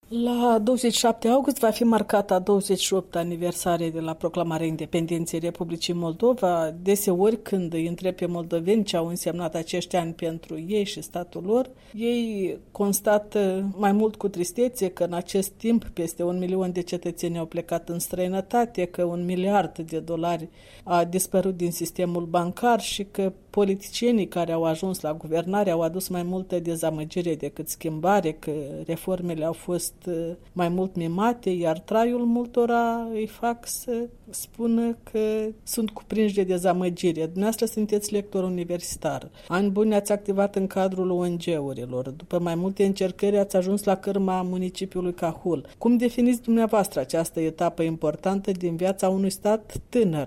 La 27 august va fi marcată a 28 aniversare de la proclamarea independenței Republicii Moldova. Deseori când îi întreb pe moldoveni ce au însemnat acești ani pentru ei și statul lor, ei constată mai mult cu tristețe că în acest timp peste 1 milion de cetățeni au plecat în străinătate, că $1 miliard a dispărut din sistemul bancar și că politicienii care au ajuns la guvernare au adus mai multă dezamăgire decât schimbare, că reformele au fost mai mult mimate, iar traiul multora îi fac să spună că sunt cuprinși de dezamăgire. Dumneavoastră sunteți lector universitar. Ani buni ați activat în cadrul ONG-urilor. După mai multe încercări ați ajuns la cârma municipiului Cahul. Cum definiți dumneavoastră această etapă importantă din viața unui stat tânăr?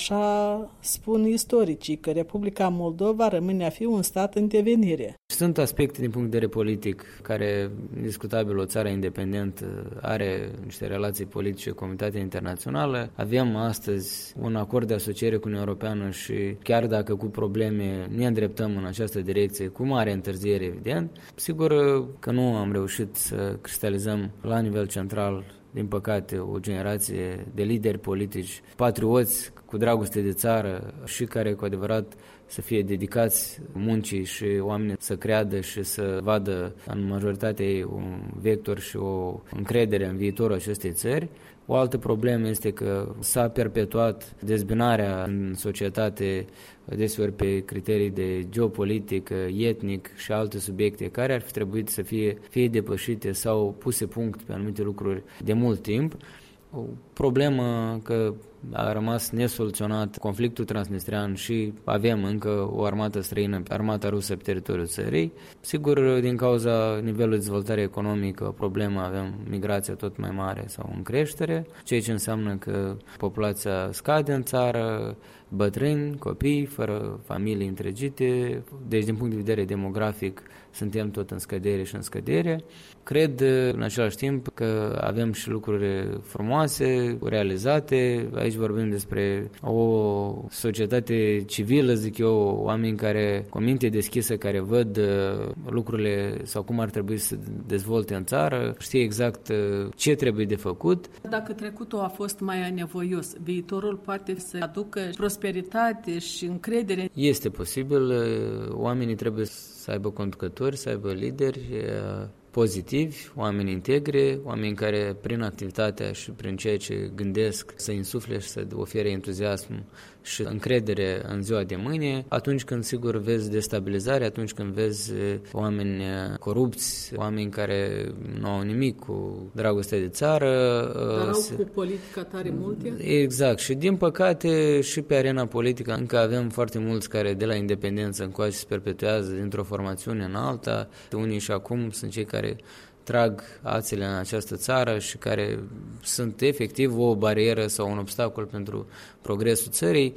Așa spun istoricii, că Republica Moldova rămâne a fi un stat în devenire. Sunt aspecte din punct de vedere politic care, discutabil, o țară independentă are niște relații politice cu comunitatea internațională. Avem astăzi un acord de asociere cu Uniunea Europeană și chiar dacă cu probleme ne îndreptăm în această direcție, cu mare întârziere, evident, sigur că nu am reușit să cristalizăm la nivel central, din păcate, o generație de lideri politici, patrioți, cu dragoste de țară și care cu adevărat să fie dedicați muncii și oamenii să creadă și să vadă în majoritatea ei un vector și o încredere în viitorul acestei țări. O altă problemă este că s-a perpetuat dezbinarea în societate deseori pe criterii de geopolitic, etnic și alte subiecte care ar fi trebuit să fie depășite sau puse punct pe anumite lucruri de mult timp. O problemă că a rămas nesoluționat conflictul transnistrean și avem încă o armată străină, armata rusă pe teritoriul țării. Sigur, din cauza nivelului de dezvoltare economică, o problemă, avem migrația tot mai mare sau în creștere, ceea ce înseamnă că populația scade în țară, bătrâni, copii, fără familii întregite, deci din punct de vedere demografic suntem tot în scădere și în scădere. Cred în același timp că avem și lucruri frumoase, realizate. Aici vorbim despre o societate civilă, zic eu, oameni care cu minte deschisă, care văd lucrurile sau cum ar trebui să dezvolte în țară, știe exact ce trebuie de făcut. Dacă trecutul a fost mai anevoios, viitorul poate să aducă prosperitate și încredere? Este posibil, oamenii trebuie să aibă conducători, să aibă lideri pozitivi, oameni integri, oameni care prin activitatea și prin ceea ce gândesc să insufle și să ofere entuziasm și încredere în ziua de mâine. Atunci când sigur vezi destabilizare, atunci când vezi oameni corupți, oameni care nu au nimic cu dragostea de țară. Dar au cu politica tare multe? Exact. Și din păcate și pe arena politică încă avem foarte mulți care de la independență încoace se perpetuează dintr-o formațiune în alta. Unii și acum sunt cei care trag ațele în această țară și care sunt efectiv o barieră sau un obstacol pentru progresul țării.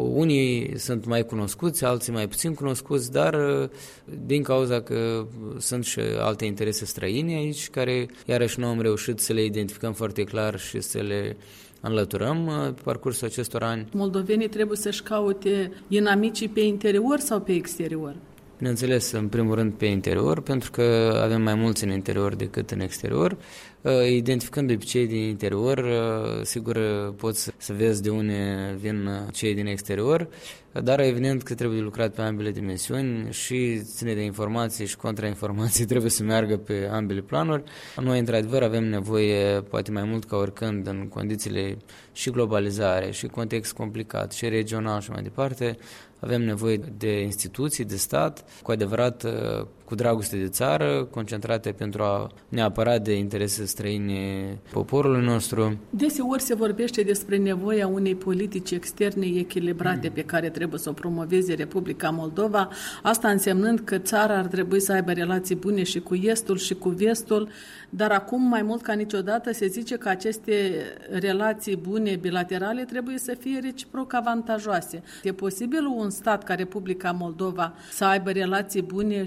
Unii sunt mai cunoscuți, alții mai puțin cunoscuți, dar din cauza că sunt și alte interese străine aici, care iarăși nu am reușit să le identificăm foarte clar și să le înlăturăm pe parcursul acestor ani. Moldovenii trebuie să-și caute inamicii pe interior sau pe exterior? Bineînțeles, în primul rând pe interior, pentru că avem mai mulți în interior decât în exterior. Identificându-i pe cei din interior, sigur poți să vezi de unde vin cei din exterior, dar evident că trebuie lucrat pe ambele dimensiuni și ține de informații și contrainformații trebuie să meargă pe ambele planuri. Noi, într-adevăr, avem nevoie, poate mai mult ca oricând, în condițiile și globalizare, și context complicat, și regional și mai departe, avem nevoie de instituții, de stat, cu adevărat cu dragoste de țară, concentrate pentru a ne apăra de interese străine poporului nostru. Deseori se vorbește despre nevoia unei politici externe echilibrate pe care trebuie să o promoveze Republica Moldova, asta însemnând că țara ar trebui să aibă relații bune și cu estul și cu vestul, dar acum mai mult ca niciodată se zice că aceste relații bune bilaterale trebuie să fie reciproc avantajoase. E posibil un stat ca Republica Moldova să aibă relații bune și cu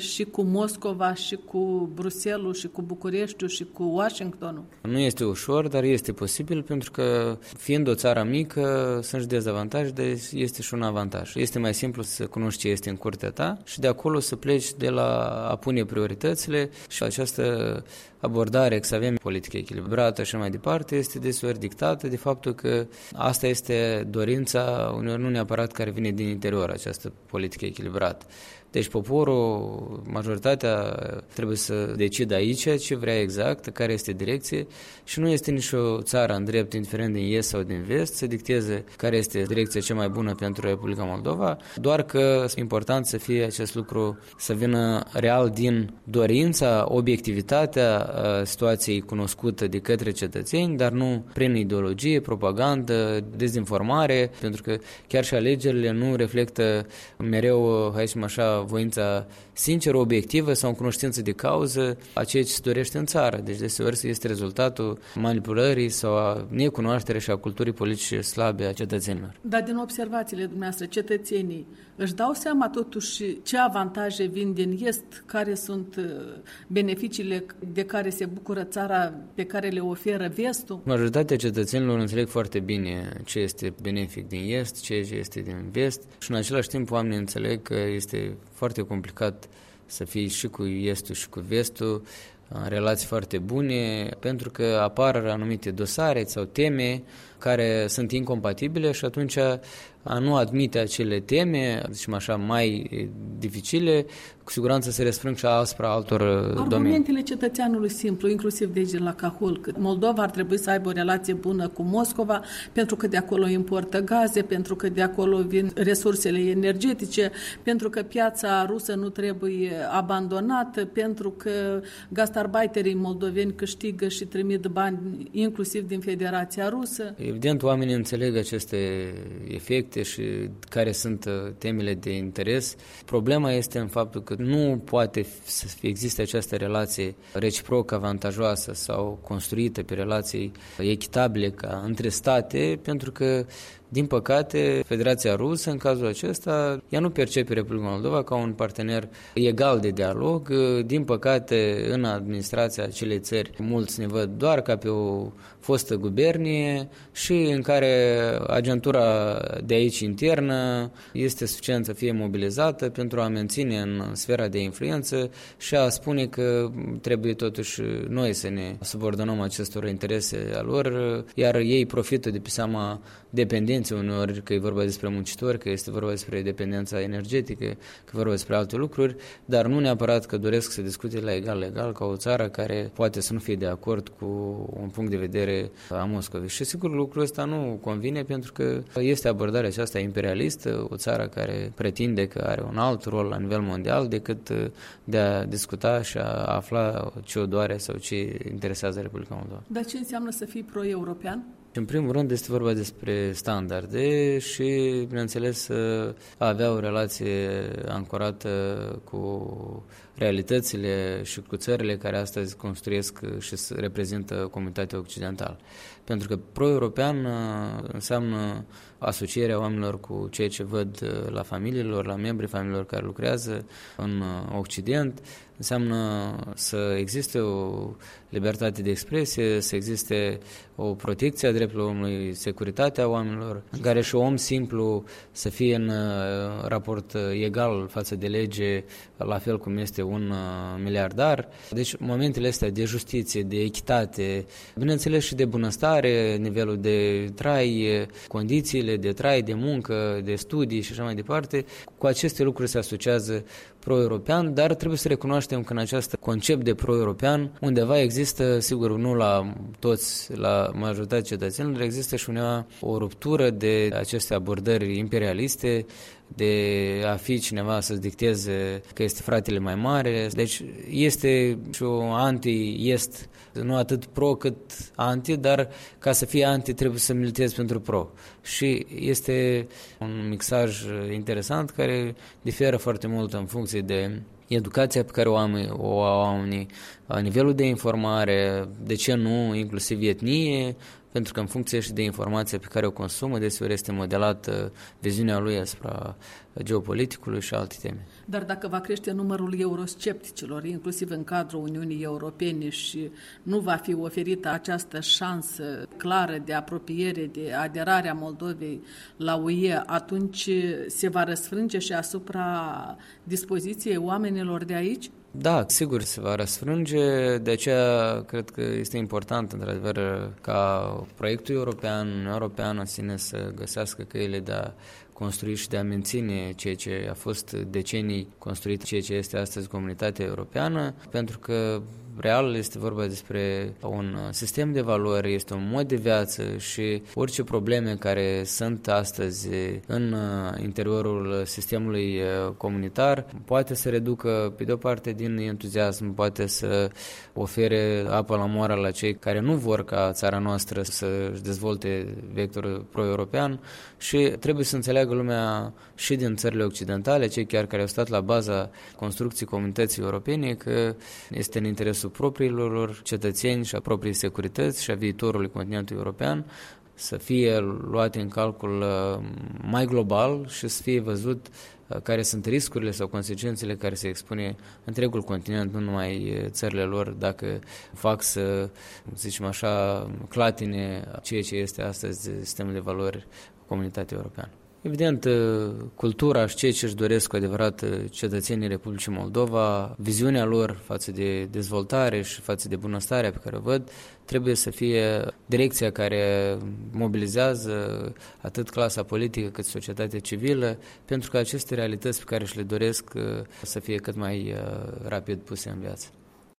Moscova și cu Bruxelles și cu Bucureștiul și cu Washingtonul? Nu este ușor, dar este posibil, pentru că fiind o țară mică sunt și dezavantaje, dar este și un avantaj. Este mai simplu să cunoști ce este în curtea ta și de acolo să pleci de la a pune prioritățile, și această abordare, să avem politică echilibrată și mai departe, este deseori dictată de faptul că asta este dorința, uneori nu neapărat care vine din interior, această politică echilibrată. Deci poporul, majoritatea, trebuie să decidă aici ce vrea exact, care este direcție, și nu este nicio țară în drept, indiferent din est sau din vest, să dicteze care este direcția cea mai bună pentru Republica Moldova, doar că este important să fie acest lucru, să vină real din dorința, obiectivitatea situației cunoscută de către cetățeni, dar nu prin ideologie, propagandă, dezinformare, pentru că chiar și alegerile nu reflectă mereu, hai să zicem așa, voința sinceră, obiectivă sau în cunoștință de cauză a ceea ce se dorește în țară. Deci deseori este rezultatul manipulării sau a necunoașterii și a culturii politice slabe a cetățenilor. Dar din observațiile dumneavoastră, cetățenii își dau seama totuși ce avantaje vin din est, care sunt beneficiile de care se bucură țara, pe care le oferă vestul? Majoritatea cetățenilor înțeleg foarte bine ce este benefic din est, ce este din vest, și în același timp oamenii înțeleg că este foarte complicat să fii și cu estul și cu vestul în relații foarte bune, pentru că apar anumite dosare sau teme care sunt incompatibile și atunci a nu admite acele teme, zicem așa, mai dificile, cu siguranță se răsfrâng și asupra altor domenii. Argumentele cetățeanului simplu, inclusiv de aici de la Cahul, că Moldova ar trebui să aibă o relație bună cu Moscova, pentru că de acolo importă gaze, pentru că de acolo vin resursele energetice, pentru că piața rusă nu trebuie abandonată, pentru că gastarbeiterii moldoveni câștigă și trimit bani inclusiv din Federația Rusă. Evident, oamenii înțeleg aceste efecte și care sunt temele de interes. Problema este în faptul că nu poate să existe această relație reciproc avantajoasă sau construită pe relații echitabile ca între state, pentru că, din păcate, Federația Rusă, în cazul acesta, ea nu percepe Republica Moldova ca un partener egal de dialog. Din păcate, în administrația acelei țări, mulți ne văd doar ca pe o fostă gubernie și în care agentura de aici internă este suficient să fie mobilizată pentru a menține în sfera de influență și a spune că trebuie totuși noi să ne subordonăm acestor interese al lor, iar ei profită de pe seama dependenței uneori, că e vorba despre muncitori, că este vorba despre dependența energetică, că e vorba despre alte lucruri, dar nu neapărat că doresc să discute la egal ca o țară care poate să nu fie de acord cu un punct de vedere a Moscovei. Și sigur lucrul ăsta nu convine, pentru că este abordarea aceasta imperialistă, o țară care pretinde că are un alt rol la nivel mondial decât de a discuta și a afla ce o doare sau ce interesează Republica Moldova. Dar ce înseamnă să fii pro-european? În primul rând este vorba despre standarde și, bineînțeles, a avea o relație ancorată cu realitățile și cu țările care astăzi construiesc și reprezintă comunitatea occidentală. Pentru că pro-european înseamnă asocierea oamenilor cu ceea ce văd la familiilor, la membrii familiilor care lucrează în Occident, înseamnă să existe o libertate de expresie, să existe o protecție a drepturilor omului, securitatea oamenilor, în care și om simplu să fie în raport egal față de lege, la fel cum este un miliardar. Deci momentele astea de justiție, de echitate, bineînțeles și de bunăstare, nivelul de trai, condițiile de trai, de muncă, de studii și așa mai departe, cu aceste lucruri se asociază pro-european, dar trebuie să recunoaștem că în acest concept de pro-european undeva există, sigur nu la toți, la majoritatea cetățenilor, există și undeva o ruptură de aceste abordări imperialiste, de a fi cineva să-ți dicteze că este fratele mai mare. Deci este și o anti-est, nu atât pro cât anti, dar ca să fie anti trebuie să militezi pentru pro. Și este un mixaj interesant care diferă foarte mult în funcție de educația pe care o au oamenii, nivelul de informare, de ce nu, inclusiv etnie, pentru că în funcție și de informația pe care o consumă, deseori este modelată viziunea lui asupra geopoliticului și alte teme. Dar dacă va crește numărul euroscepticilor, inclusiv în cadrul Uniunii Europene, și nu va fi oferită această șansă clară de apropiere, de aderare a Moldovei la UE, atunci se va răsfrânge și asupra dispoziției oamenilor de aici? Da, sigur se va răsfrânge, de aceea cred că este important, într-adevăr, ca proiectul european, Uniunea Europeană în sine să găsească căile de a construi și de a menține ceea ce a fost decenii construit, ceea ce este astăzi comunitatea europeană, pentru că real este vorba despre un sistem de valori, este un mod de viață și orice probleme care sunt astăzi în interiorul sistemului comunitar poate să reducă, pe de o parte, din entuziasm, poate să ofere apă la moară la cei care nu vor ca țara noastră să-și dezvolte vectorul pro-european și trebuie să înțeleagă lumea și din țările occidentale, cei chiar care au stat la baza construcției comunității europene, că este în interesul propriilor lor cetățeni și a propriei securități și a viitorului continentului european să fie luate în calcul mai global și să fie văzut care sunt riscurile sau consecințele care se expune întregul continent, nu numai țările lor, dacă fac să, zicem așa, clatine ceea ce este astăzi sistemul de valori comunitatea europeană. Evident, cultura și ceea ce își doresc cu adevărat cetățenii Republicii Moldova, viziunea lor față de dezvoltare și față de bunăstarea pe care o văd, trebuie să fie direcția care mobilizează atât clasa politică cât societatea civilă, pentru că aceste realități pe care și le doresc să fie cât mai rapid puse în viață.